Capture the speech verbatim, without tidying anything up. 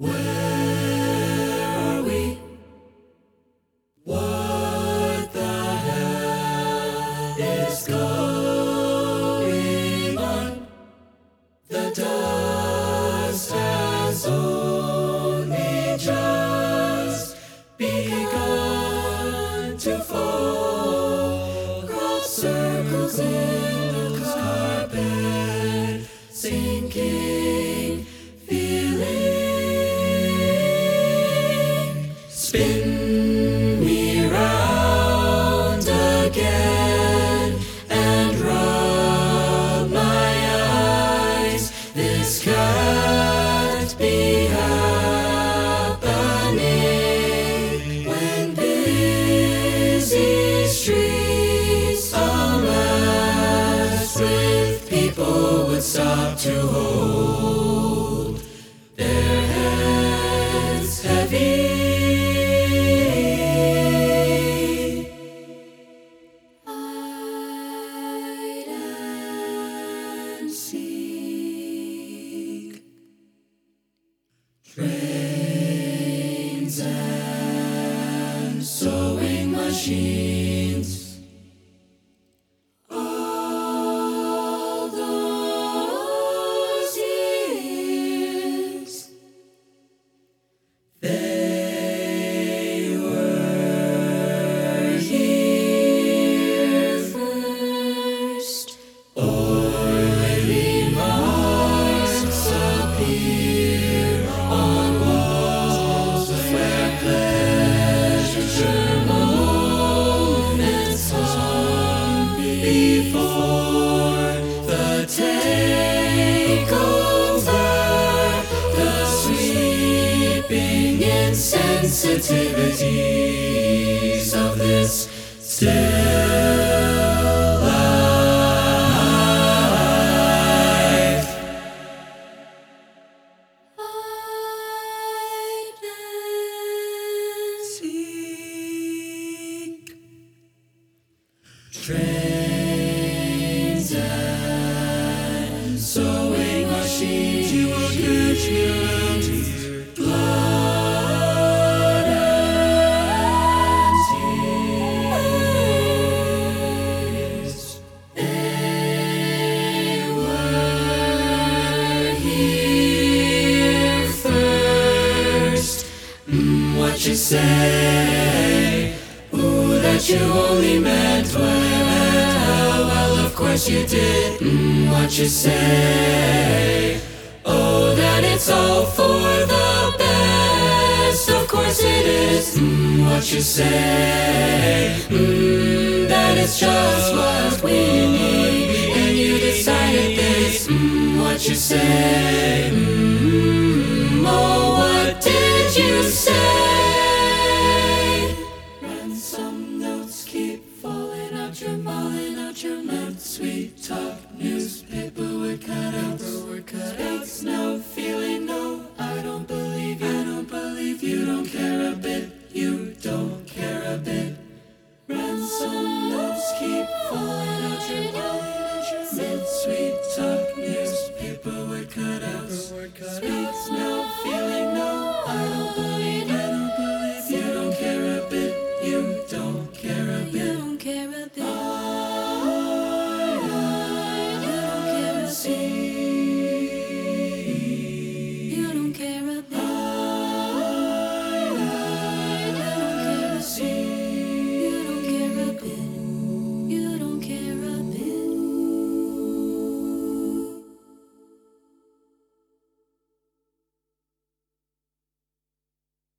Where are we? What the hell is going on? The dust has only just begun to fall. Cross circles in the carpet, sinking feeling. Spin me round again and rub my eyes. This can't be happening when busy streets are messed with. People would stop to hold their heads heavy. Hide and seek. Trains and sewing machines. All those years, they were here first. Oily marks appear on walls where pleasure moments hung before the takeover. The sweeping insensitivities of this still life. Hide and seek. Trains and sewing machines. You will catch me around here. Blood and tears. They were here first. Mm, what you say? Ooh, that you only meant well. Well, of course you did. Mm, what you say? Oh, that it's all for the best. Of course it is. Mm, what you say? Mm, that it's just what we need. And you decided this. Mm, what you say? Mm.